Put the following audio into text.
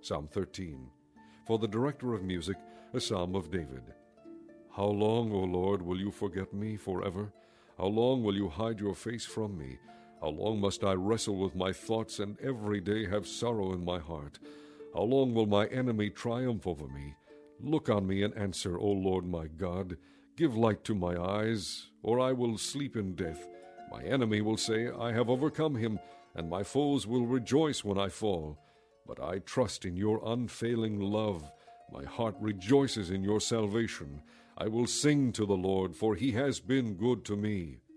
Psalm 13. For the director of music, a psalm of David. How long, O Lord, will you forget me forever? How long will you hide your face from me? How long must I wrestle with my thoughts and every day have sorrow in my heart? How long will my enemy triumph over me? Look on me and answer, O Lord my God. Give light to my eyes, or I will sleep in death. My enemy will say, I have overcome him, and my foes will rejoice when I fall. But I trust in your unfailing love. My heart rejoices in your salvation. I will sing to the Lord, for he has been good to me.